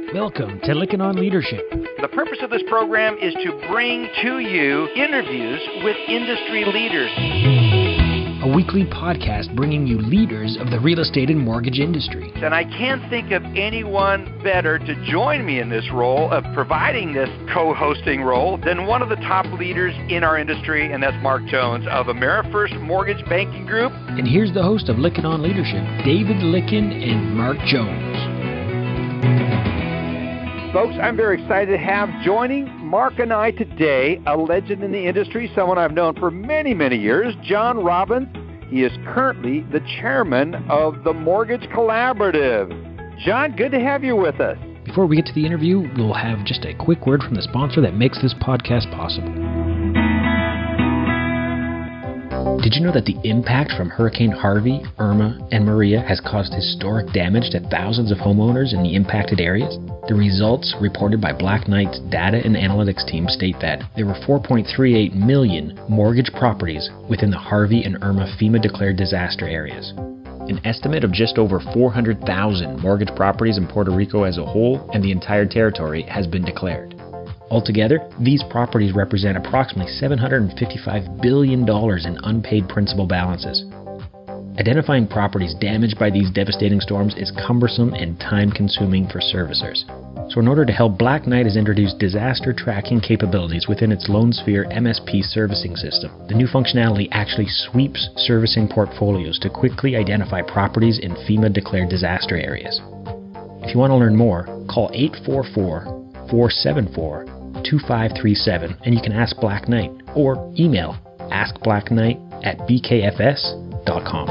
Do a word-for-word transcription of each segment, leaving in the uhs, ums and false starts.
Welcome to Licking on Leadership. The purpose of this program is to bring to you interviews with industry leaders. A weekly podcast bringing you leaders of the real estate and mortgage industry. And I can't think of anyone better to join me in this role of providing this co-hosting role than one of the top leaders in our industry, and that's Mark Jones of AmeriFirst Mortgage Banking Group. And here's the host of Licking on Leadership, David Licken and Mark Jones. Folks, I'm very excited to have joining Mark and I today a legend in the industry, someone I've known for many, many years, John Robbins. He is currently the chairman of the Mortgage Collaborative. John, good to have you with us. Before we get to the interview, we'll have just a quick word from the sponsor that makes this podcast possible. Did you know that the impact from Hurricane Harvey, Irma, and Maria has caused historic damage to thousands of homeowners in the impacted areas? The results reported by Black Knight's data and analytics team state that there were four point three eight million mortgage properties within the Harvey and Irma FEMA-declared disaster areas. An estimate of just over four hundred thousand mortgage properties in Puerto Rico as a whole and the entire territory has been declared. Altogether, these properties represent approximately seven hundred fifty-five billion dollars in unpaid principal balances. Identifying properties damaged by these devastating storms is cumbersome and time-consuming for servicers. So in order to help, Black Knight has introduced disaster tracking capabilities within its LoanSphere M S P servicing system. The new functionality actually sweeps servicing portfolios to quickly identify properties in FEMA-declared disaster areas. If you want to learn more, call eight four four, four seven four, two five three seven and you can ask Black Knight or email ask black knight at b k f s dot com.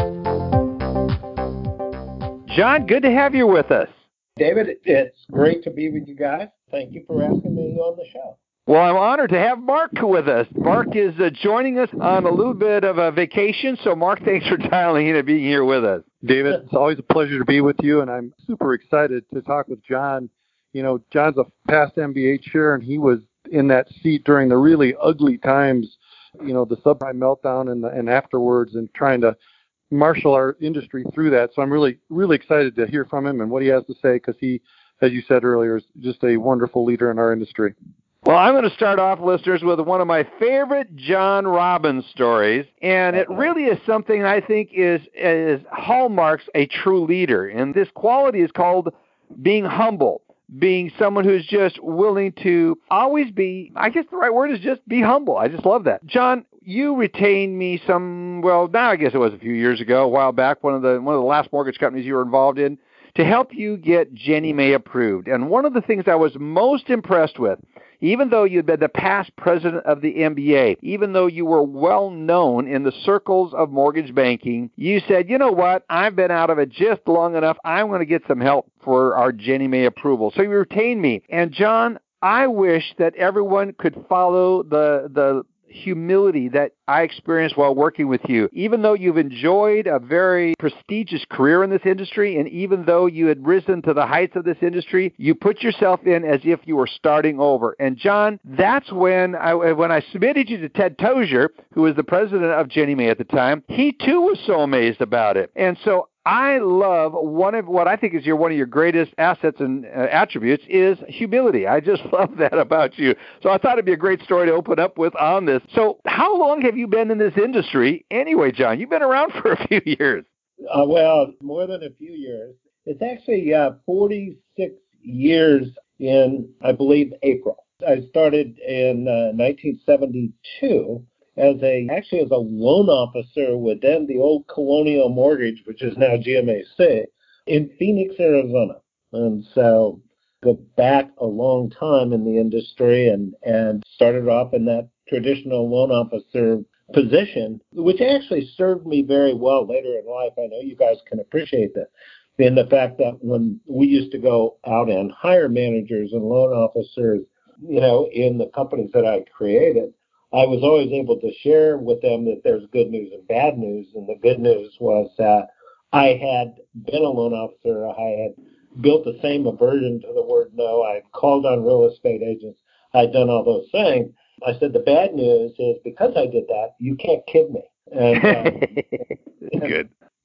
John, good to have you with us. David, it's great to be with you guys. Thank you for asking me on the show. Well, I'm honored to have Mark with us. Mark is uh, joining us on a little bit of a vacation, so Mark, thanks for dialing in and being here with us. David, it's always a pleasure to be with you, and I'm super excited to talk with John. You know, John's a past M B A chair, and he was in that seat during the really ugly times, you know, the subprime meltdown and, the, and afterwards, and trying to marshal our industry through that. So I'm really, really excited to hear from him and what he has to say, because he, as you said earlier, is just a wonderful leader in our industry. Well, I'm going to start off, listeners, with one of my favorite John Robbins stories, and it really is something I think is, is hallmarks a true leader, and this quality is called being humble. Being someone who's just willing to always be, I guess the right word is just be humble. I just love that. John, you retained me some, well, now I guess it was a few years ago, a while back, one of the one of the last mortgage companies you were involved in, to help you get Ginnie Mae approved. And one of the things I was most impressed with, even though you'd been the past president of the M B A, even though you were well known in the circles of mortgage banking, you said, you know what, I've been out of it just long enough. I'm going to get some help for our Ginnie Mae approval. So you retained me. And John, I wish that everyone could follow the the humility that I experienced while working with you. Even though you've enjoyed a very prestigious career in this industry, and even though you had risen to the heights of this industry, you put yourself in as if you were starting over. And John, that's when I when I submitted you to Ted Tozier, who was the president of Ginnie Mae at the time. He too was so amazed about it. And so I love one of what I think is your one of your greatest assets and uh, attributes is humility. I just love that about you. So I thought it'd be a great story to open up with on this. So how long have you been in this industry anyway, John? You've been around for a few years. Uh, well, more than a few years. It's actually uh, forty-six years in, I believe, April. I started in uh, nineteen seventy-two. As a actually as a loan officer within the old Colonial Mortgage, which is now G M A C, in Phoenix, Arizona. And so go back a long time in the industry and, and started off in that traditional loan officer position, which actually served me very well later in life. I know you guys can appreciate that. In the fact that when we used to go out and hire managers and loan officers, you know, in the companies that I created, I was always able to share with them that there's good news and bad news. And the good news was that I had been a loan officer. I had built the same aversion to the word no. I had called on real estate agents. I'd done all those things. I said the bad news is because I did that, you can't kid me. And, um, Good.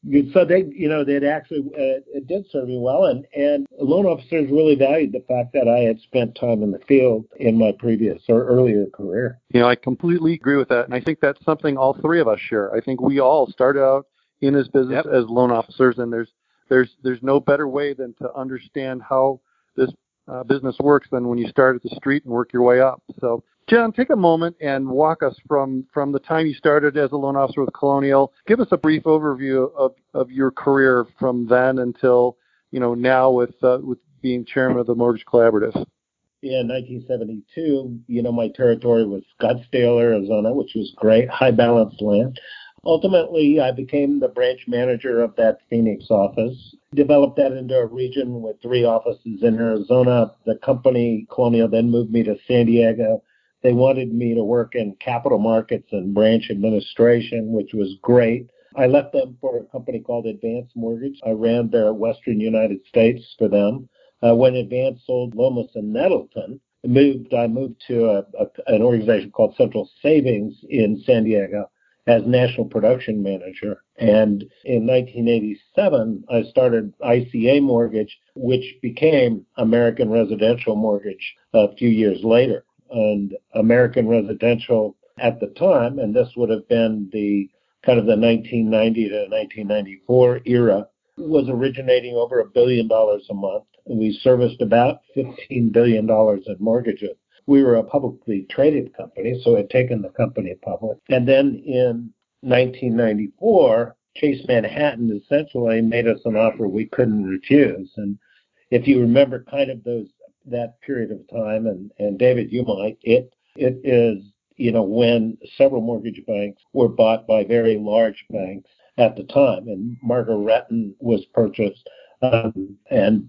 So they, you know, they'd actually uh, it did serve me well, and and loan officers really valued the fact that I had spent time in the field in my previous or earlier career. You know, I completely agree with that, and I think that's something all three of us share. I think we all started out in this business Yep. as loan officers, and there's there's there's no better way than to understand how this uh, business works than when you start at the street and work your way up. So, John, take a moment and walk us from, from the time you started as a loan officer with Colonial. Give us a brief overview of, of your career from then until, you know, now with uh, with being chairman of the Mortgage Collaborative. In nineteen seventy-two, you know, my territory was Scottsdale, Arizona, which was great, high balance land. Ultimately, I became the branch manager of that Phoenix office, developed that into a region with three offices in Arizona. The company, Colonial, then moved me to San Diego. They wanted me to work in capital markets and branch administration, which was great. I left them for a company called Advance Mortgage. I ran their Western United States for them. Uh, when Advance sold Lomas and Nettleton, moved, I moved to a, a, an organization called Central Savings in San Diego as national production manager. And in nineteen eighty-seven, I started I C A Mortgage, which became American Residential Mortgage a few years later. And American Residential at the time, and this would have been the kind of the nineteen ninety to nineteen ninety-four era, was originating over a billion dollars a month. And we serviced about fifteen billion dollars in mortgages. We were a publicly traded company, so had taken the company public. And then in nineteen ninety-four, Chase Manhattan essentially made us an offer we couldn't refuse. And if you remember kind of those that period of time, and, and David, you might, it it is, you know, when several mortgage banks were bought by very large banks at the time, and Margaretton was purchased, um, and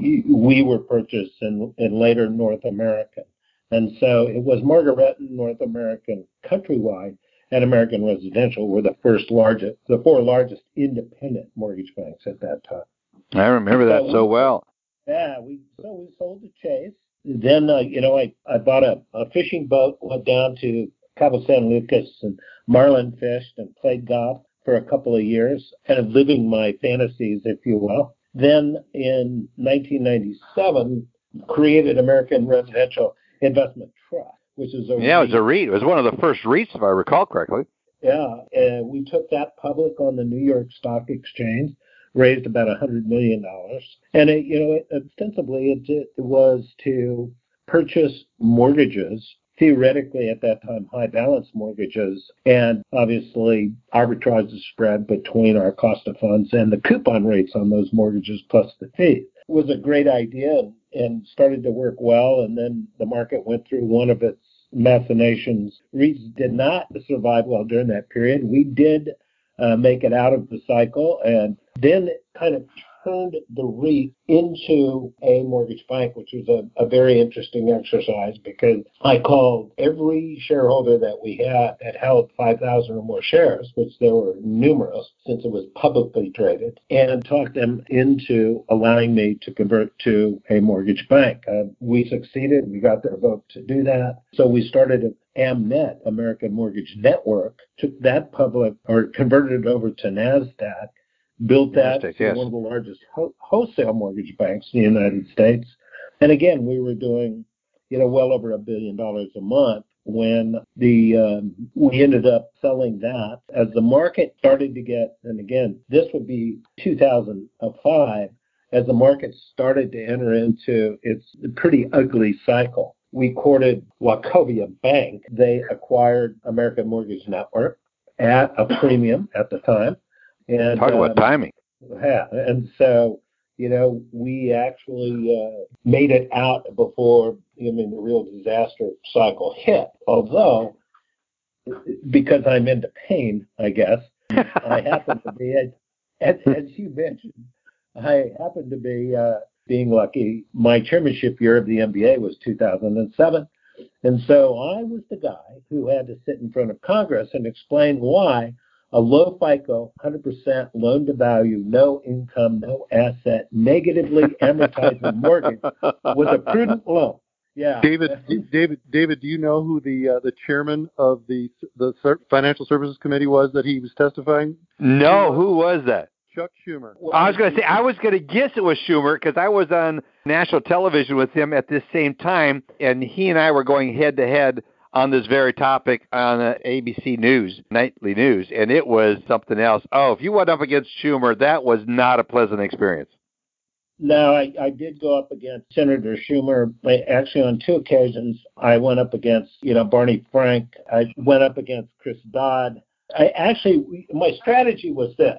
we were purchased in, in later North American. And so it was Margaretton, North American, Countrywide, and American Residential were the first largest, the four largest independent mortgage banks at that time. I remember that so, so we, well. Yeah, we so we sold to Chase. Then, uh, you know, I, I bought a, a fishing boat, went down to Cabo San Lucas and marlin fished and played golf for a couple of years, kind of living my fantasies, if you will. Then in nineteen ninety-seven, created American Residential Investment Trust, which is a yeah, REIT. it was a REIT. It was one of the first REITs, if I recall correctly. Yeah, and we took that public on the New York Stock Exchange, raised about one hundred million dollars. And, it, you know, it, ostensibly it, it was to purchase mortgages, theoretically at that time high balance mortgages, and obviously arbitrage the spread between our cost of funds and the coupon rates on those mortgages plus the fee. It was a great idea and, and started to work well, and then the market went through one of its machinations. REITs did not survive well during that period. We did uh, make it out of the cycle, and then it kind of turned the REIT into a mortgage bank, which was a, a very interesting exercise because I called every shareholder that we had that held five thousand or more shares, which there were numerous since it was publicly traded, and talked them into allowing me to convert to a mortgage bank. Uh, we succeeded. We got their vote to do that. So we started an AmNet, American Mortgage Network, took that public or converted it over to NASDAQ, built that to yes. one of the largest ho- wholesale mortgage banks in the United States. And again, we were doing, you know, well over a billion dollars a month when the um, we ended up selling that as the market started to get, and again, this would be two thousand five, as the market started to enter into its pretty ugly cycle. We courted Wachovia Bank. They acquired American Mortgage Network at a premium at the time. And, Talk about um, timing. Yeah, and so, you know, we actually uh, made it out before, I mean, the real disaster cycle hit. Although, because I'm into pain, I guess, I happen to be, as, as you mentioned, I happen to be uh, being lucky. My chairmanship year of the M B A was two thousand seven. And so I was the guy who had to sit in front of Congress and explain why a low FICO, one hundred percent loan to value, no income, no asset, negatively amortizing mortgage was a prudent loan. Yeah, David, David, David, do you know who the uh, the chairman of the the Financial Services Committee was that he was testifying? No, who was that? Chuck Schumer. Well, I was going to say, I was going to guess it was Schumer because I was on national television with him at this same time, and he and I were going head-to-head on this very topic on uh, A B C News, nightly news, and it was something else. Oh, if you went up against Schumer, that was not a pleasant experience. No, I, I did go up against Senator Schumer. I, actually, on two occasions, I went up against, you know, Barney Frank. I went up against Chris Dodd. I actually, my strategy was this,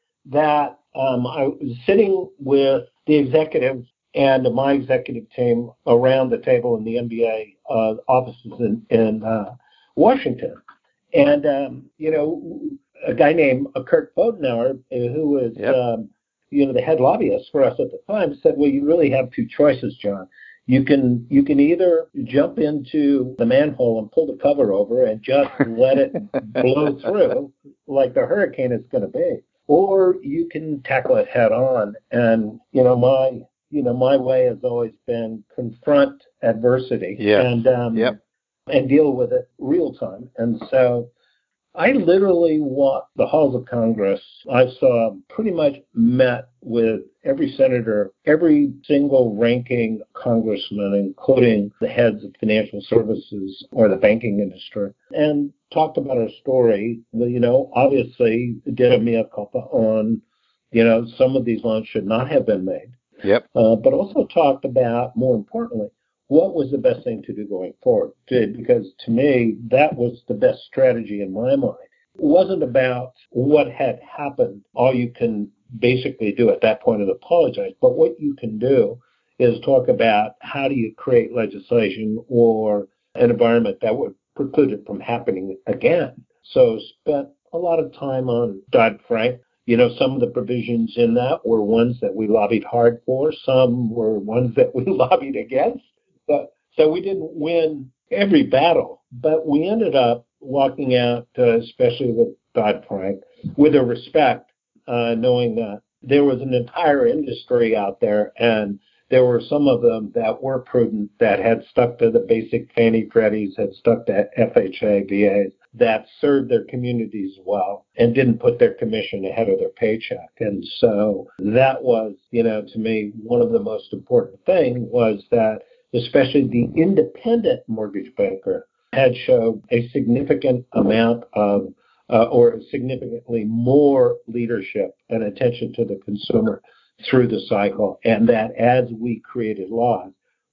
that um, I was sitting with the executives and my executive team around the table in the N B A uh, offices in, in uh, Washington. And, um, you know, a guy named Kurt Bodenauer, who was, yep. um, you know, the head lobbyist for us at the time, said, well, you really have two choices, John. You can you can either jump into the manhole and pull the cover over and just let it blow through like the hurricane is going to be, or you can tackle it head on. And, you know, my you know, my way has always been confront adversity yeah. and um, yep. and deal with it real time. And so I literally walked the halls of Congress. I saw pretty much met with every senator, every single ranking congressman, including the heads of financial services or the banking industry, and talked about our story. You know, obviously did a mea culpa on, you know, some of these loans should not have been made. Yep. Uh, but also talked about, more importantly, what was the best thing to do going forward? Because to me, that was the best strategy in my mind. It wasn't about what had happened. All you can basically do at that point is apologize. But what you can do is talk about how do you create legislation or an environment that would preclude it from happening again. So spent a lot of time on Dodd-Frank. You know, some of the provisions in that were ones that we lobbied hard for. Some were ones that we lobbied against. But, so we didn't win every battle, but we ended up walking out, uh, especially with Dodd-Frank, with a respect, uh, knowing that there was an entire industry out there, and there were some of them that were prudent, that had stuck to the basic Fannie Freddies, had stuck to F H A, V As, that served their communities well and didn't put their commission ahead of their paycheck. And so that was, you know, to me, one of the most important things was that especially the independent mortgage banker had showed a significant amount of uh, or significantly more leadership and attention to the consumer through the cycle, and that as we created laws,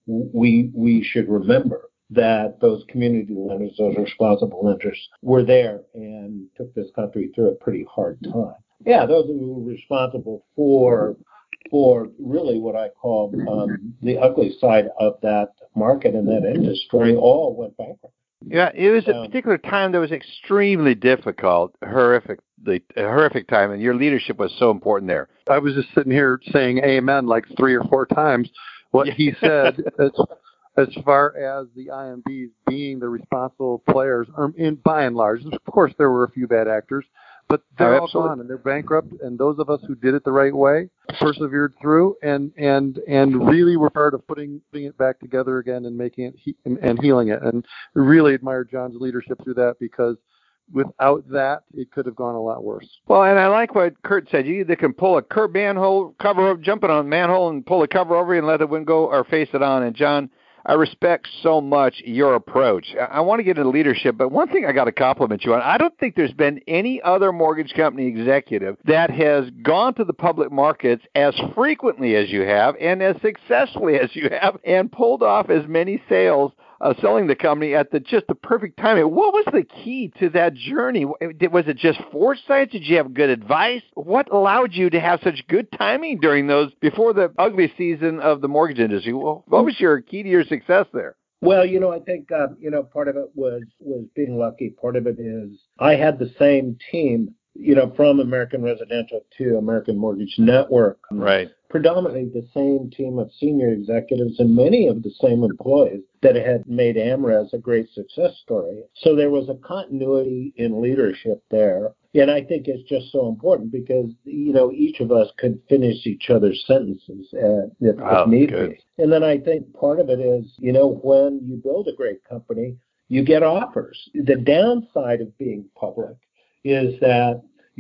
we we should remember that those community lenders, those responsible lenders, were there and took this country through a pretty hard time. Yeah, those who were responsible for for really what I call um, the ugly side of that market and that industry all went bankrupt. Yeah, it was a particular time that was extremely difficult, horrific, the a horrific time, and your leadership was so important there. I was just sitting here saying amen like three or four times what he said as, as far as the I M Bs being the responsible players, um, in by and large. Of course, there were a few bad actors, but they're oh, all gone and they're bankrupt. And those of us who did it the right way persevered through and and and really were part of putting, putting it back together again and making it he, and, and healing it. And really admire John's leadership through that, because without that, it could have gone a lot worse. Well, and I like what Kurt said. You either can pull a Kurt manhole cover up, jump it on a manhole and pull the cover over and let the wind go, or face it on. And John, I respect so much your approach. I want to get into leadership, but one thing I got to compliment you on, I don't think there's been any other mortgage company executive that has gone to the public markets as frequently as you have and as successfully as you have and pulled off as many sales Uh, selling the company at the just the perfect timing. What was the key to that journey? Was it just foresight? Did you have good advice? What allowed you to have such good timing during those, before the ugly season of the mortgage industry? What was your key to your success there? Well, you know, I think, uh, you know, part of it was, was being lucky. Part of it is I had the same team, you know, from American Residential to American Mortgage Network. Right. Predominantly the same team of senior executives and many of the same employees that had made AmRes a great success story. So there was a continuity in leadership there. And I think it's just so important because, you know, each of us could finish each other's sentences uh, if, oh, if need good. be. And then I think part of it is, you know, when you build a great company, you get offers. The downside of being public is that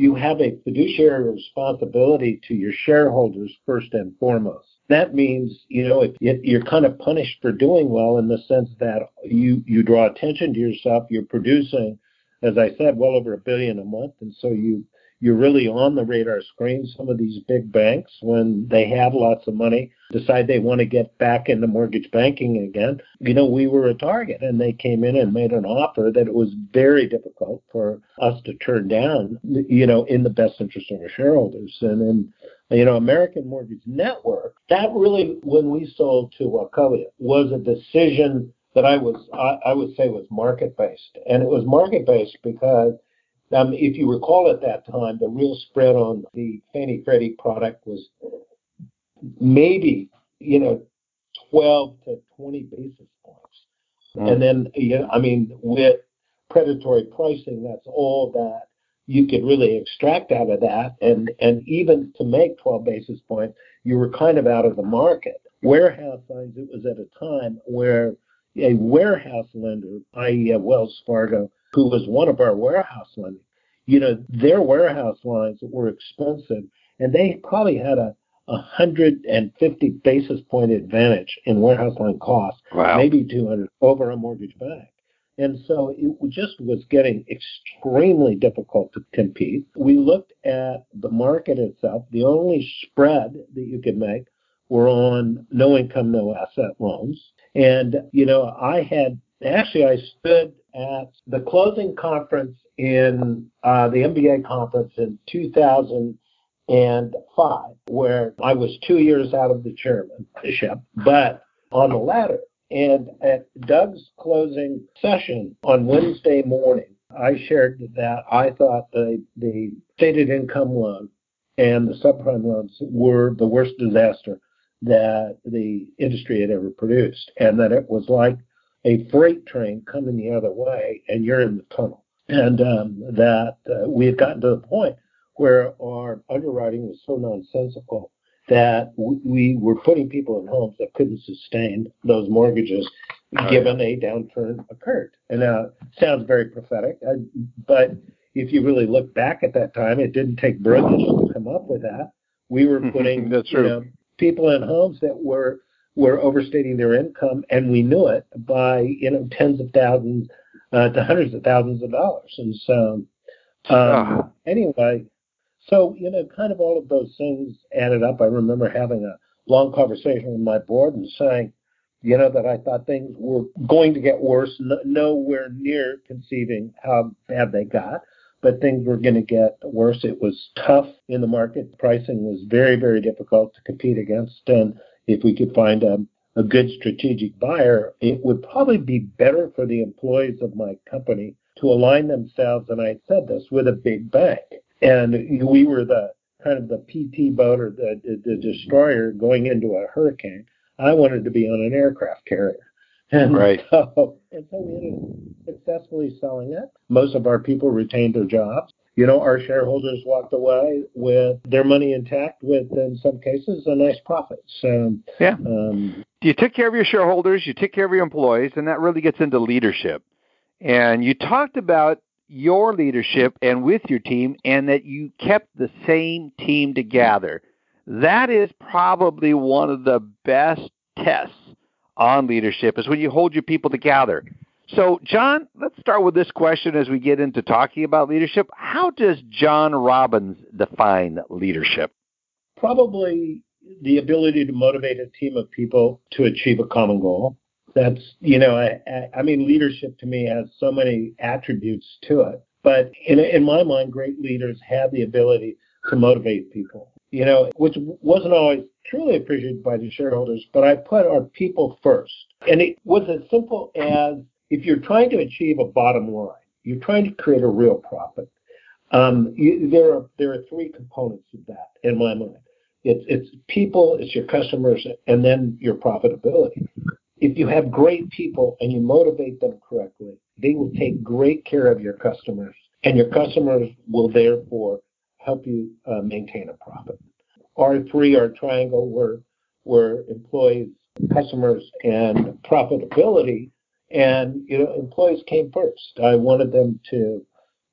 you have a fiduciary responsibility to your shareholders first and foremost. That means, you know, if you're kind of punished for doing well in the sense that you, you draw attention to yourself, you're producing, as I said, well over a billion a month, and so you You're really on the radar screen. Some of these big banks, when they have lots of money, decide they want to get back into mortgage banking again. You know, we were a target, and they came in and made an offer that it was very difficult for us to turn down, you know, in the best interest of our shareholders. And then, you know, American Mortgage Network, that really, when we sold to Wachovia, was a decision that I was, I, I would say was market-based. And it was market-based because Um, if you recall at that time, the real spread on the Fannie Freddie product was maybe, you know, twelve to twenty basis points. Mm. And then, you know, I mean, with predatory pricing, that's all that you could really extract out of that. And, and even to make twelve basis points, you were kind of out of the market. Warehouse lines, it was at a time where a warehouse lender, that is. Wells Fargo, who was one of our warehouse lenders, you know, their warehouse lines were expensive, and they probably had a one hundred fifty basis point advantage in warehouse line costs, wow. maybe two hundred over a mortgage bank. And so it just was getting extremely difficult to compete. We looked at the market itself. The only spread that you could make were on no income, no asset loans. And, you know, I had Actually, I stood at the closing conference in uh, the M B A conference in two thousand five, where I was two years out of the chairmanship, but on the ladder. And at Doug's closing session on Wednesday morning, I shared that I thought the, the stated income loan and the subprime loans were the worst disaster that the industry had ever produced, and that it was like a freight train coming the other way, and you're in the tunnel. And um, that uh, we had gotten to the point where our underwriting was so nonsensical that w- we were putting people in homes that couldn't sustain those mortgages given a downturn occurred. And now it sounds very prophetic, uh, but if you really look back at that time, it didn't take brilliance to come up with that. We were putting That's true. You know, people in homes that were were overstating their income, and we knew it by, you know, tens of thousands uh, to hundreds of thousands of dollars. And so, um, oh. anyway, so, you know, kind of all of those things added up. I remember having a long conversation with my board and saying, you know, that I thought things were going to get worse, no, nowhere near conceiving how bad they got, but things were going to get worse. It was tough in the market. Pricing was very, very difficult to compete against. And if we could find a, a good strategic buyer, it would probably be better for the employees of my company to align themselves, and I said this, with a big bank. And we were the kind of the P T boat or the, the, the destroyer going into a hurricane. I wanted to be on an aircraft carrier. And right. So, and so we ended up successfully selling it. Most of our people retained their jobs. You know, our shareholders walked away with their money intact with, in some cases, a nice profit. So, yeah. Um, you took care of your shareholders, you took care of your employees, and that really gets into leadership. And you talked about your leadership and with your team, and that you kept the same team together. That is probably one of the best tests on leadership, is when you hold your people together. So, John, let's start with this question as we get into talking about leadership. How does John Robbins define leadership? Probably the ability to motivate a team of people to achieve a common goal. That's, you know, I, I mean, leadership to me has so many attributes to it. But in, in my mind, great leaders have the ability to motivate people, you know, which wasn't always truly appreciated by the shareholders, but I put our people first. And it was as simple as, if you're trying to achieve a bottom line, you're trying to create a real profit. Um, you, there are there are three components of that in my mind. It's it's people, it's your customers, and then your profitability. If you have great people and you motivate them correctly, they will take great care of your customers, and your customers will therefore help you uh, maintain a profit. R three, our triangle, where where employees, customers, and profitability. And, you know, employees came first. I wanted them to,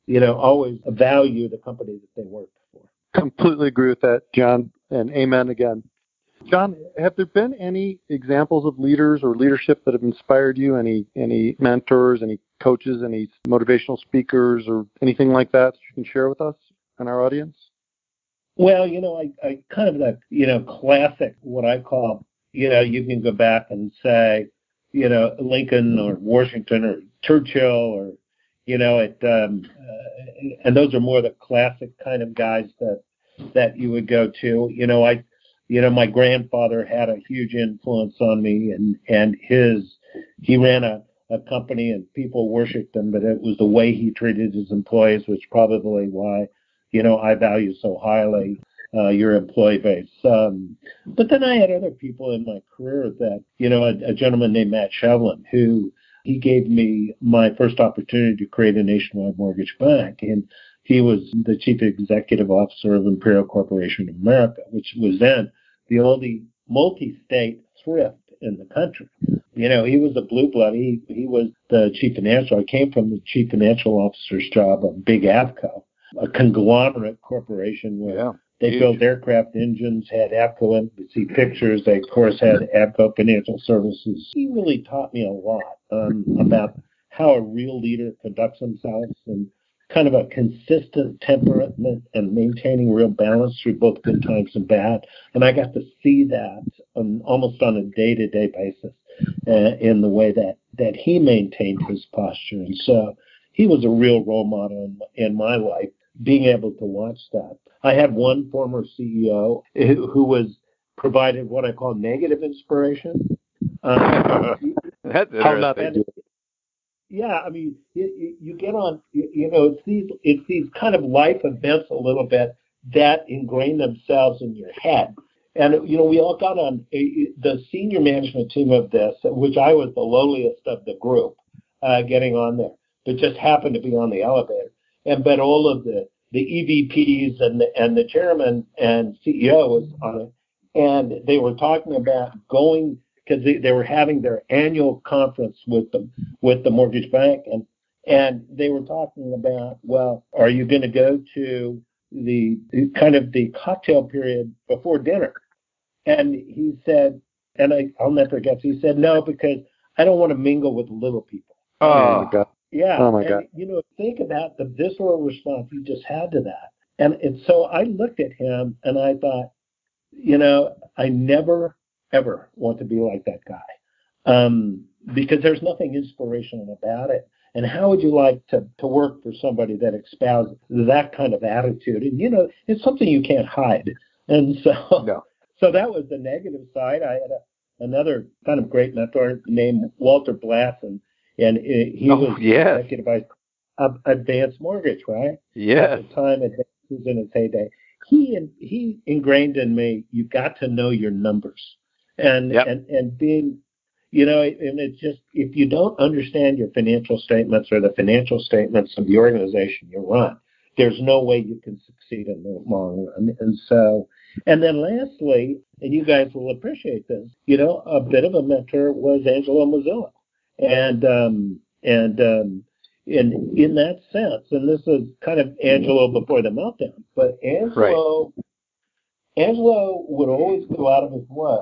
you know, always value the company that they work for. Completely agree with that, John, and amen again. John, have there been any examples of leaders or leadership that have inspired you? Any any mentors, any coaches, any motivational speakers, or anything like that that you can share with us and our audience? Well, you know, I, I kind of that, you know, classic, what I call, you know, you can go back and say, you know, Lincoln or Washington or Churchill or, you know, it, um, uh, and those are more the classic kind of guys that that you would go to. You know, I, you know, my grandfather had a huge influence on me, and and his, he ran a, a company and people worshipped him, but it was the way he treated his employees, which probably why, you know, I value so highly uh, your employee base. Um, but then I had other people in my career that, you know, a, a gentleman named Matt Shevlin, who he gave me my first opportunity to create a nationwide mortgage bank. And he was the chief executive officer of Imperial Corporation of America, which was then the only multi-state thrift in the country. You know, he was a blue blood. He, he was the chief financial. I came from the chief financial officer's job of Big Avco, a conglomerate corporation where yeah, they huge. built aircraft engines, had Avco Embassy Pictures. They, of course, had Avco Financial Services. He really taught me a lot um, about how a real leader conducts themselves and kind of a consistent temperament and maintaining real balance through both good times and bad. And I got to see that um, almost on a day-to-day basis uh, in the way that, that he maintained his posture. And so he was a real role model in, in my life, being able to watch that. I had one former C E O who, who was provided what I call negative inspiration. Uh, That's interesting. Yeah, I mean, you, you get on, you, you know, it's these, it's these kind of life events a little bit that ingrain themselves in your head. And, you know, we all got on a, the senior management team of this, which I was the lowliest of the group uh, getting on there, but just happened to be on the elevator. And but all of the, the E V Ps and the, and the chairman and C E O was on it. And they were talking about going, because they, they were having their annual conference with the with the mortgage bank, and and they were talking about, well, are you going to go to the kind of the cocktail period before dinner? And he said, and I, I'll never forget, he said, no, because I don't want to mingle with little people. Oh, my God. Yeah. Oh, my and, God. You know, think about the visceral response he just had to that. And, and so I looked at him and I thought, you know, I never, ever want to be like that guy. Um, because there's nothing inspirational about it. And how would you like to, to work for somebody that espouses that kind of attitude? And, you know, it's something you can't hide. And so no. so that was the negative side. I had a, another kind of great mentor named Walter Blasson, and it, he oh, was yes. executive vice of Advanced Mortgage, right? Yes. At the time, Advance was in its heyday. He he ingrained in me, you got to know your numbers. And, yep. and, and being, you know, and it's just, if you don't understand your financial statements or the financial statements of the organization you run, there's no way you can succeed in the long run. And so, and then lastly, and you guys will appreciate this, you know, a bit of a mentor was Angelo Mozilla. And, um, and, um, in, in that sense, and this is kind of Angelo before the meltdown, but Angelo, right. Angelo would always go out of his way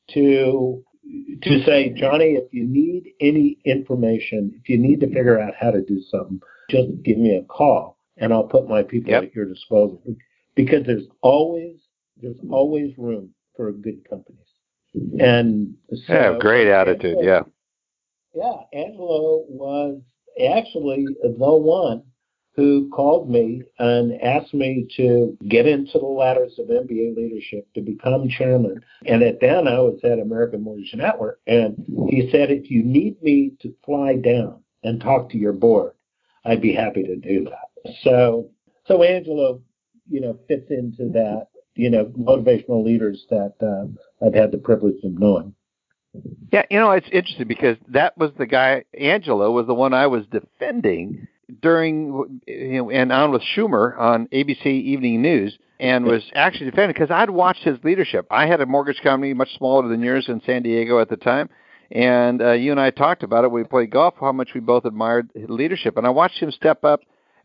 to to say, Johnny, if you need any information, if you need to figure out how to do something, just give me a call and I'll put my people yep. at your disposal. Because there's always there's always room for good companies. And so, yeah, great attitude, Angelo, yeah. Yeah, Angelo was actually the one who called me and asked me to get into the ladders of M B A leadership to become chairman. And at then I was at American Mortgage Network. And he said, if you need me to fly down and talk to your board, I'd be happy to do that. So, so Angelo, you know, fits into that, you know, motivational leaders that uh, I've had the privilege of knowing. Yeah, you know, it's interesting because that was the guy, Angelo was the one I was defending during, you know, and on with Schumer on A B C Evening News, and was actually defending because I'd watched his leadership. I had a mortgage company much smaller than yours in San Diego at the time, and uh, you and I talked about it. We played golf, how much we both admired his leadership, and I watched him step up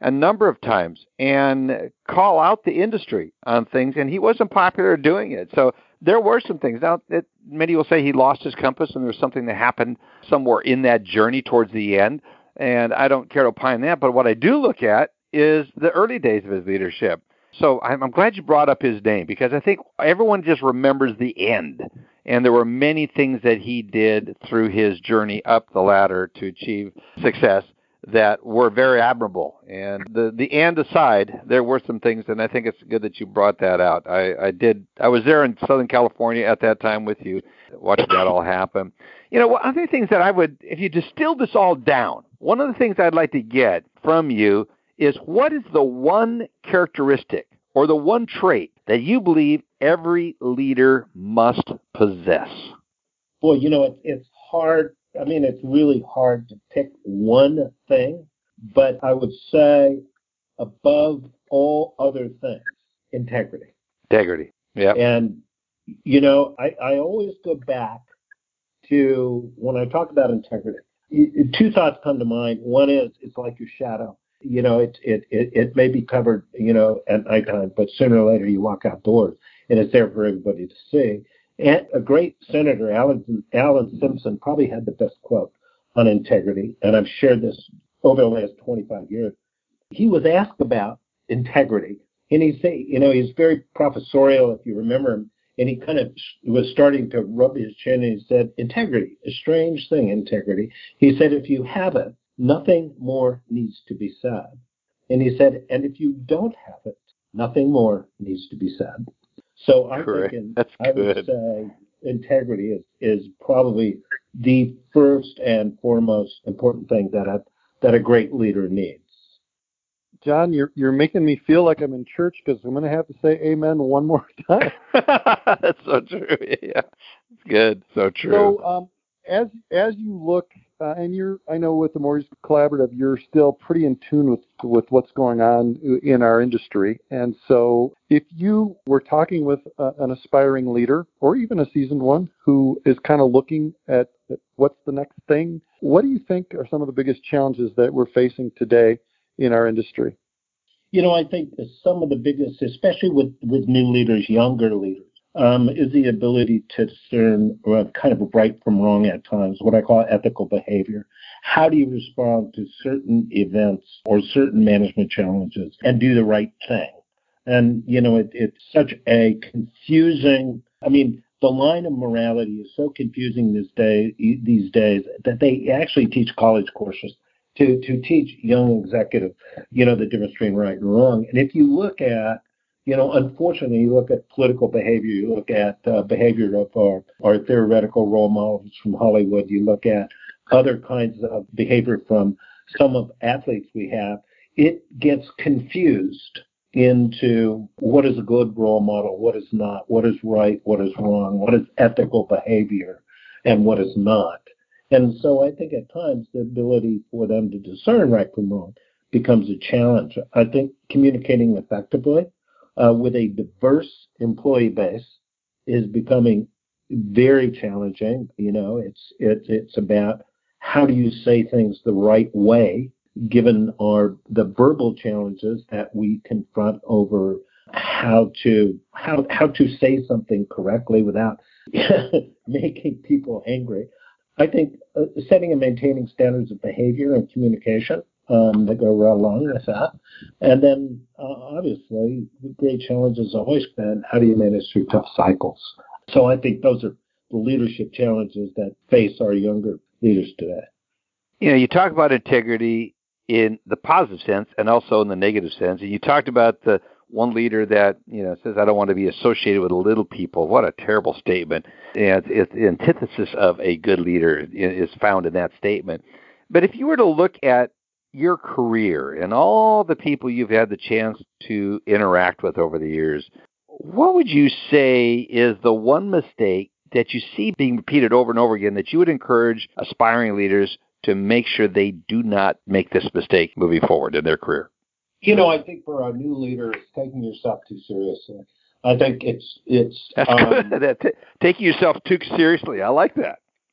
a number of times and call out the industry on things, and he wasn't popular doing it. So there were some things. Now, it, many will say he lost his compass, and there was something that happened somewhere in that journey towards the end, and I don't care to opine that, but what I do look at is the early days of his leadership. So I'm, I'm glad you brought up his name, because I think everyone just remembers the end. And there were many things that he did through his journey up the ladder to achieve success that were very admirable. And the the and aside, there were some things, and I think it's good that you brought that out. I, I did. I was there in Southern California at that time with you, watching that all happen. You know, one of the things that I would, if you distill this all down, one of the things I'd like to get from you is, what is the one characteristic or the one trait that you believe every leader must possess? Well, you know, it, it's hard. I mean, it's really hard to pick one thing, but I would say above all other things, integrity. Integrity, yeah. And, you know, I, I always go back to, when I talk about integrity, two thoughts come to mind. One is, it's like your shadow. You know, it, it, it, it may be covered, you know, at nighttime, but sooner or later you walk outdoors and it's there for everybody to see. And a great senator, Alan, Alan Simpson, probably had the best quote on integrity, and I've shared this over the last twenty-five years. He was asked about integrity, and he say, you know, he's very professorial, if you remember him, and he kind of was starting to rub his chin, and he said, integrity, a strange thing, integrity. He said, if you have it, nothing more needs to be said. And he said, and if you don't have it, nothing more needs to be said. So I'm Correct. thinking, That's I would good. say integrity is, is probably the first and foremost important thing that a, that a great leader needs. John, you're you're making me feel like I'm in church, because I'm going to have to say amen one more time. That's so true. Yeah, it's good. So true. So um, as as you look, uh, and you're, I know with the Mortgage Collaborative, you're still pretty in tune with with what's going on in our industry. And so, if you were talking with uh, an aspiring leader, or even a seasoned one, who is kind of looking at, at what's the next thing, what do you think are some of the biggest challenges that we're facing today in our industry? You know, I think some of the biggest, especially with, with new leaders, younger leaders, um, is the ability to discern uh, kind of right from wrong at times, what I call ethical behavior. How do you respond to certain events or certain management challenges and do the right thing? And, you know, it, it's such a confusing, I mean, the line of morality is so confusing this day, these days that they actually teach college courses to, to teach young executives, you know, the difference between right and wrong. And if you look at, you know, unfortunately, you look at political behavior, you look at uh, behavior of our, our theoretical role models from Hollywood, you look at other kinds of behavior from some of athletes we have, it gets confused into what is a good role model, what is not, what is right, what is wrong, what is ethical behavior, and what is not. And so I think at times the ability for them to discern right from wrong becomes a challenge. I think communicating effectively uh, with a diverse employee base is becoming very challenging. You know, it's it, it's about how do you say things the right way, given our the verbal challenges that we confront over how to how how to say something correctly without making people angry. I think uh, setting and maintaining standards of behavior and communication um, that go right along with that. And then, uh, obviously, the great challenge has always been, how do you manage through tough cycles? So I think those are the leadership challenges that face our younger leaders today. You know, you talk about integrity in the positive sense and also in the negative sense. And you talked about the one leader that, you know, says, I don't want to be associated with little people. What a terrible statement. And it's the antithesis of a good leader is found in that statement. But if you were to look at your career and all the people you've had the chance to interact with over the years, what would you say is the one mistake that you see being repeated over and over again that you would encourage aspiring leaders to make sure they do not make this mistake moving forward in their career? You know, I think for our new leaders, taking yourself too seriously. I think it's it's That's um, good. That, t- taking yourself too seriously. I like that.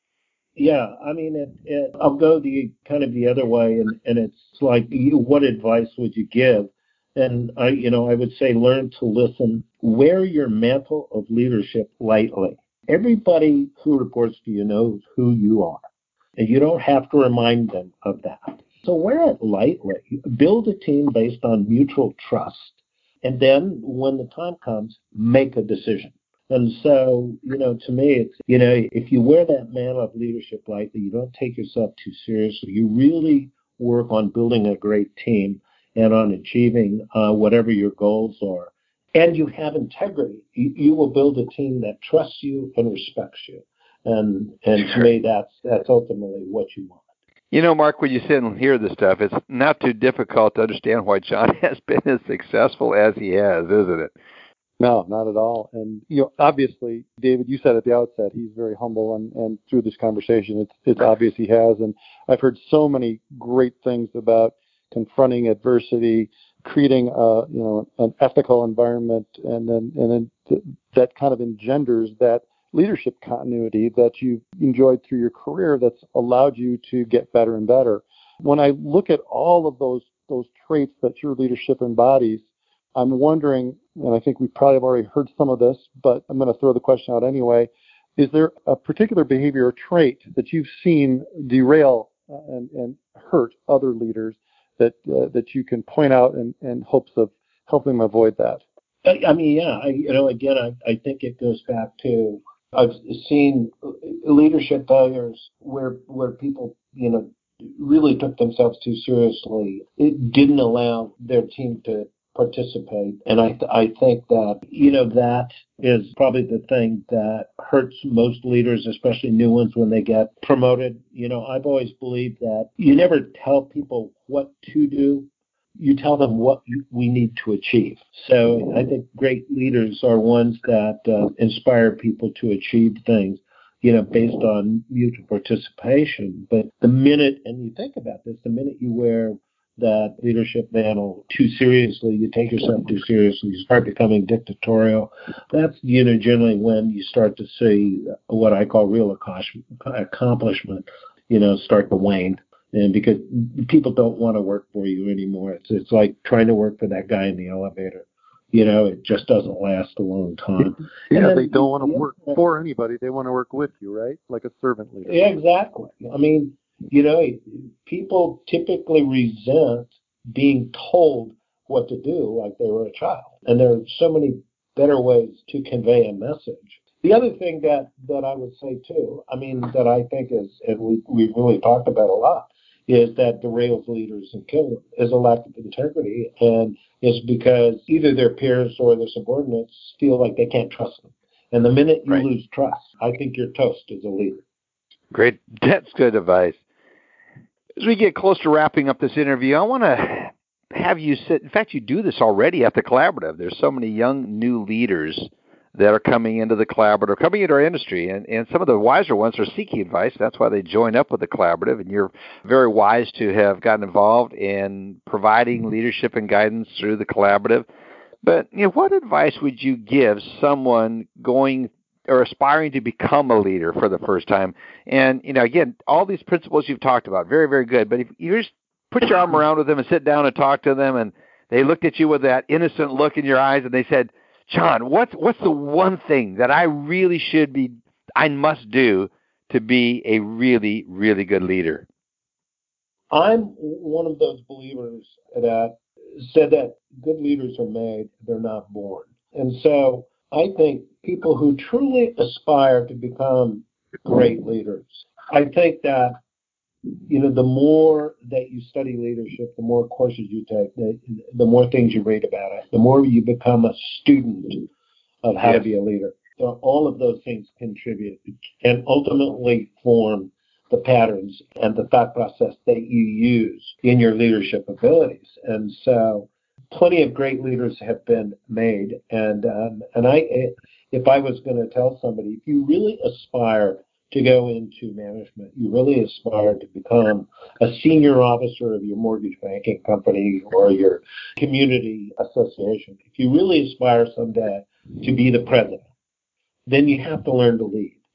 Yeah, I mean, it, it, I'll go the kind of the other way, and, and it's like, you, what advice would you give? And I, you know, I would say learn to listen. Wear your mantle of leadership lightly. Everybody who reports to you knows who you are, and you don't have to remind them of that. So wear it lightly. Build a team based on mutual trust, and then when the time comes, make a decision. And so, you know, to me, it's, you know, if you wear that mantle of leadership lightly, you don't take yourself too seriously. You really work on building a great team and on achieving uh, whatever your goals are. And you have integrity. You, you will build a team that trusts you and respects you. And and to me, that's that's ultimately what you want. You know, Mark, when you sit and hear this stuff, it's not too difficult to understand why John has been as successful as he has, isn't it? No, not at all. And, you know, obviously, David, you said at the outset, he's very humble, and, and through this conversation, it's, it's obvious he has. And I've heard so many great things about confronting adversity, creating a, you know, an ethical environment, and then, and then th- that kind of engenders that leadership continuity that you've enjoyed through your career that's allowed you to get better and better. When I look at all of those, those traits that your leadership embodies, I'm wondering, and I think we probably have already heard some of this, but I'm going to throw the question out anyway. Is there a particular behavior or trait that you've seen derail uh, and, and hurt other leaders that uh, that you can point out in, in hopes of helping them avoid that? I, I mean, yeah, I, you know, again, I, I think it goes back to, I've seen leadership failures where where people, you know, really took themselves too seriously. It didn't allow their team to participate. And I, th- I think that, you know, that is probably the thing that hurts most leaders, especially new ones, when they get promoted. You know, I've always believed that you never tell people what to do. You tell them what we need to achieve. So I think great leaders are ones that uh, inspire people to achieve things, you know, based on mutual participation. But the minute, and you think about this, the minute you wear that leadership mantle too seriously, you take yourself too seriously, you start becoming dictatorial. That's, you know, generally when you start to see what I call real accomplishment, you know, start to wane. And because people don't want to work for you anymore. It's it's like trying to work for that guy in the elevator. You know, it just doesn't last a long time. Yeah, then, they don't want to yeah, work for anybody. They want to work with you, right? Like a servant leader. Yeah, exactly. I mean, you know, people typically resent being told what to do like they were a child. And there are so many better ways to convey a message. The other thing that, that I would say, too, I mean, that I think is, and we, we've really talked about a lot, is that derails leaders and kills them, is a lack of integrity. And it's because either their peers or their subordinates feel like they can't trust them. And the minute you right. lose trust, I think you're toast as a leader. Great. That's good advice. As we get close to wrapping up this interview, I want to have you sit. In fact, you do this already at the Collaborative. There's so many young new leaders that are coming into the Collaborative, coming into our industry, and, and some of the wiser ones are seeking advice. That's why they join up with the Collaborative, and you're very wise to have gotten involved in providing leadership and guidance through the Collaborative. But you know, what advice would you give someone going or aspiring to become a leader for the first time? And, you know, again, all these principles you've talked about, very, very good. But if you just put your arm around with them and sit down and talk to them, and they looked at you with that innocent look in your eyes, and they said, John, what's what's the one thing that I really should be, I must do to be a really, really good leader? I'm one of those believers that said that good leaders are made, they're not born. And so I think people who truly aspire to become great leaders, I think that, you know, the more that you study leadership, the more courses you take, the, the more things you read about it, the more you become a student of how yes. to be a leader. So all of those things contribute and ultimately form the patterns and the thought process that you use in your leadership abilities. And so plenty of great leaders have been made. And um, and I, if I was going to tell somebody, if you really aspire to go into management, you really aspire to become a senior officer of your mortgage banking company or your community association, if you really aspire someday to be the president, then you have to learn to lead.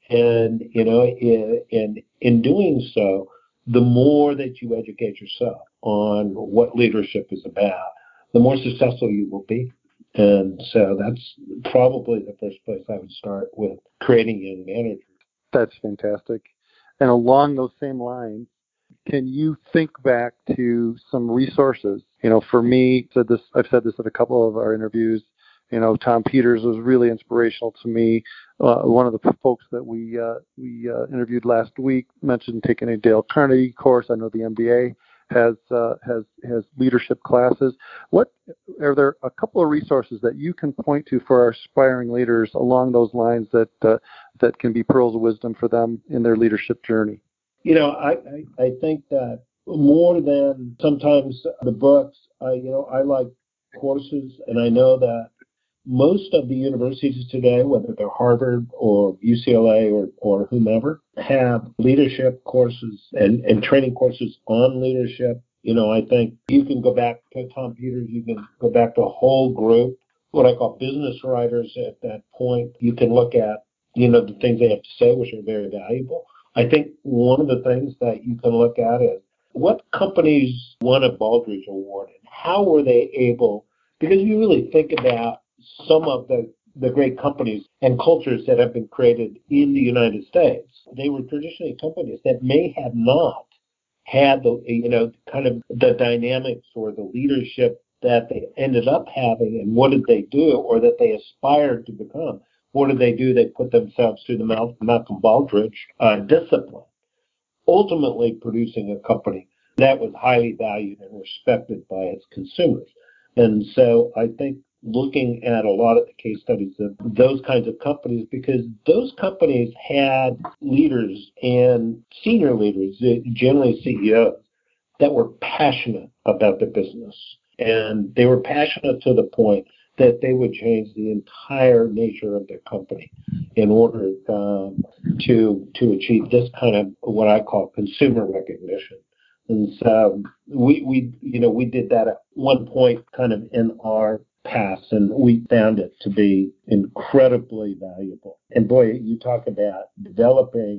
And, you know, in, in, in doing so, the more that you educate yourself on what leadership is about, the more successful you will be. And so that's probably the first place I would start with creating young managers. That's fantastic. And along those same lines, can you think back to some resources? You know, for me, said this, I've said this at a couple of our interviews. You know, Tom Peters was really inspirational to me. Uh, one of the folks that we uh, we uh, interviewed last week mentioned taking a Dale Carnegie course. I know the M B A has uh, has has leadership classes. What are there a couple of resources that you can point to for our aspiring leaders along those lines that uh, that can be pearls of wisdom for them in their leadership journey? You know, I, I, I think that more than sometimes the books, I, you know, I like courses, and I know that most of the universities today, whether they're Harvard or U C L A or, or whomever, have leadership courses and, and training courses on leadership. You know, I think you can go back to Tom Peters, you can go back to a whole group, what I call business writers at that point. You can look at, you know, the things they have to say, which are very valuable. I think one of the things that you can look at is what companies won a Baldrige Award and how were they able, because if you really think about some of the, the great companies and cultures that have been created in the United States, they were traditionally companies that may have not had the, you know, kind of the dynamics or the leadership that they ended up having, and what did they do, or that they aspired to become. What did they do? They put themselves through the Malcolm Baldrige uh, discipline, ultimately producing a company that was highly valued and respected by its consumers. And so I think looking at a lot of the case studies of those kinds of companies, because those companies had leaders and senior leaders, generally C E Os, that were passionate about the business. And they were passionate to the point that they would change the entire nature of their company in order um, to to achieve this kind of what I call consumer recognition. And so we we you know we did that at one point kind of in our past, and we found it to be incredibly valuable. And boy, you talk about developing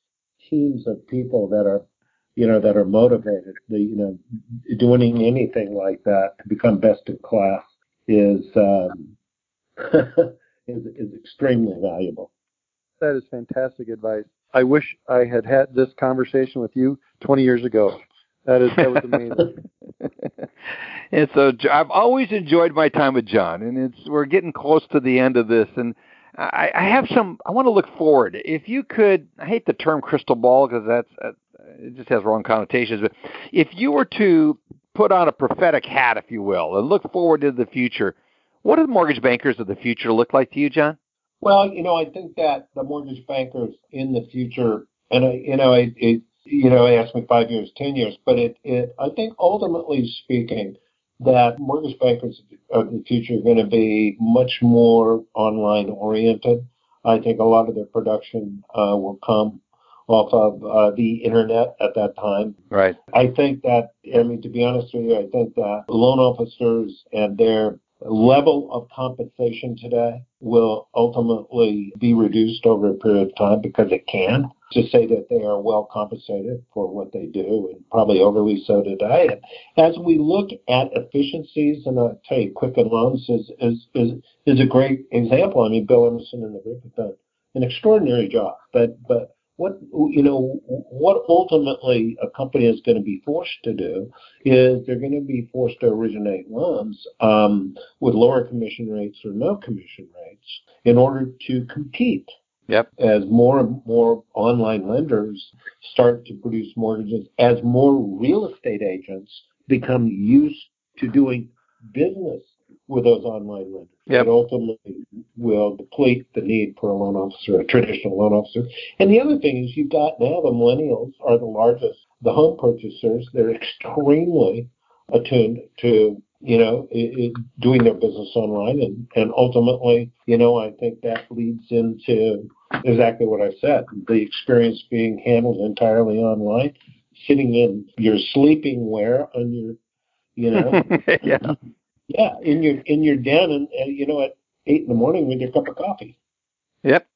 teams of people that are you know that are motivated. The you know doing anything like that to become best in class is um, is, is extremely valuable. That is fantastic advice. I wish I had had this conversation with you twenty years ago. That is that was amazing. And so I've always enjoyed my time with John, and it's we're getting close to the end of this, and I, I have some. I want to look forward. If you could, I hate the term crystal ball because that's uh, it just has wrong connotations. But if you were to put on a prophetic hat, if you will, and look forward to the future, what do the mortgage bankers of the future look like to you, John? Well, you know, I think that the mortgage bankers in the future, and I, you know, it, it you know, ask me five years, ten years, but it, it, I think ultimately speaking, that mortgage bankers of the future are going to be much more online oriented. I think a lot of their production uh, will come off of uh, the internet at that time. Right. I think that, I mean, to be honest with you, I think that loan officers and their level of compensation today will ultimately be reduced over a period of time because it can. To say that they are well compensated for what they do, and probably overly so today. And as we look at efficiencies, and I'll tell you, Quicken Loans is, is, is, is a great example. I mean, Bill Emerson and the group have done an extraordinary job. But, but what, you know, what ultimately a company is going to be forced to do is they're going to be forced to originate loans um, with lower commission rates or no commission rates in order to compete. Yep. As more and more online lenders start to produce mortgages, as more real estate agents become used to doing business with those online lenders, yep. it ultimately will deplete the need for a loan officer, a traditional loan officer. And the other thing is you've got now the millennials are the largest, the home purchasers. They're extremely attuned to you know, it, it, doing their business online. And, and ultimately, you know, I think that leads into exactly what I said, the experience being handled entirely online, sitting in your sleeping wear on your, you know, yeah. yeah, in your, in your den and, and, you know, at eight in the morning with your cup of coffee. Yep.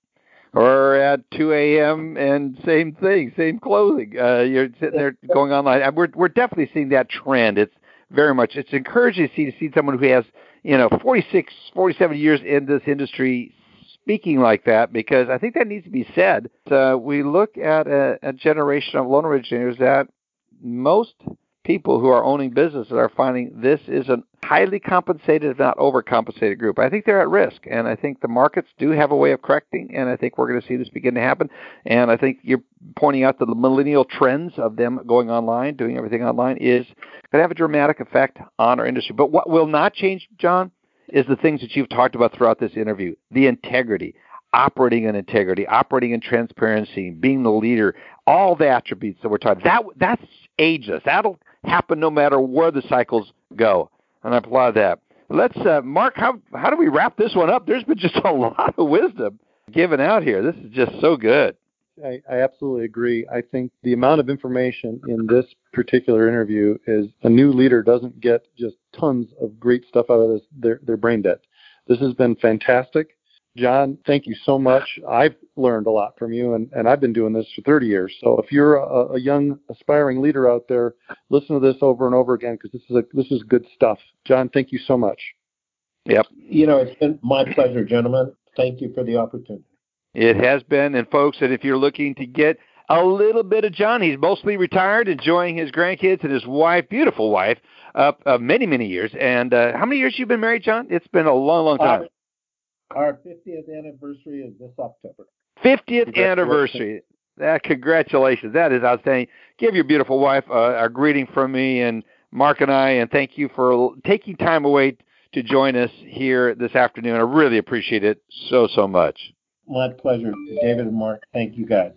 or at two a.m. and same thing, same clothing. Uh, you're sitting there going online. We're we're definitely seeing that trend. It's very much. It's encouraging to see to see someone who has you know forty-six, forty-seven years in this industry speaking like that, because I think that needs to be said. Uh, we look at a, a generation of loan originators that most people who are owning businesses are finding this is a highly compensated, if not overcompensated group. I think they're at risk, and I think the markets do have a way of correcting, and I think we're going to see this begin to happen. And I think you're pointing out that the millennial trends of them going online, doing everything online, is going to have a dramatic effect on our industry. But what will not change, John, is the things that you've talked about throughout this interview: the integrity, operating in integrity, operating in transparency, being the leader, all the attributes that we're talking. That that's ageless. That'll happen no matter where the cycles go, and I applaud that. Let's, uh, Mark, how how do we wrap this one up? There's been just a lot of wisdom given out here. This is just so good. I, I absolutely agree. I think the amount of information in this particular interview is a new leader doesn't get just tons of great stuff out of this. They're, they're brain dead. This has been fantastic. John, thank you so much. I've learned a lot from you, and, and I've been doing this for thirty years. So if you're a, a young, aspiring leader out there, listen to this over and over again, because this is a, this is good stuff. John, thank you so much. Yep. You know, it's been my pleasure, gentlemen. Thank you for the opportunity. It has been, and folks, and if you're looking to get a little bit of John, he's mostly retired, enjoying his grandkids and his wife, beautiful wife, uh, uh, many, many years. And uh, how many years you been married, John? It's been a long, long time. Our, our fiftieth anniversary is this October. fiftieth anniversary. That, congratulations. That is outstanding. Give your beautiful wife uh, a greeting from me and Mark and I, and thank you for taking time away to join us here this afternoon. I really appreciate it so, so much. My pleasure, David and Mark. Thank you, guys.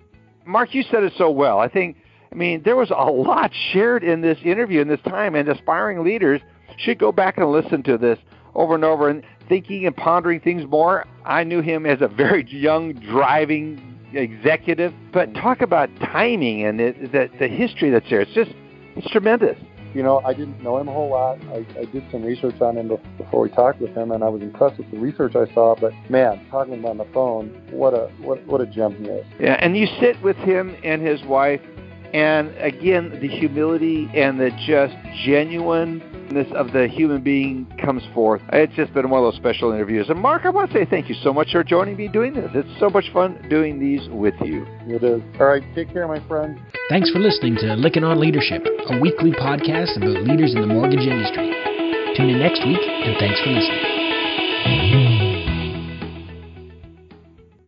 Mark, you said it so well. I think, I mean, there was a lot shared in this interview in this time, and aspiring leaders should go back and listen to this over and over and thinking and pondering things more. I knew him as a very young, driving executive, but talk about timing and the, the, the history that's there. It's just, it's tremendous. You know, I didn't know him a whole lot. I, I did some research on him before we talked with him, and I was impressed with the research I saw. But man, talking to him on the phone, what a what what a gem he is. Yeah, and you sit with him and his wife, and again, the humility and the just genuineness of the human being comes forth. It's just been one of those special interviews. And Mark, I want to say thank you so much for joining me doing this. It's so much fun doing these with you. It is. All right, take care, my friend. Thanks for listening to Lykken on Leadership, a weekly podcast about leaders in the mortgage industry. Tune in next week, and thanks for listening.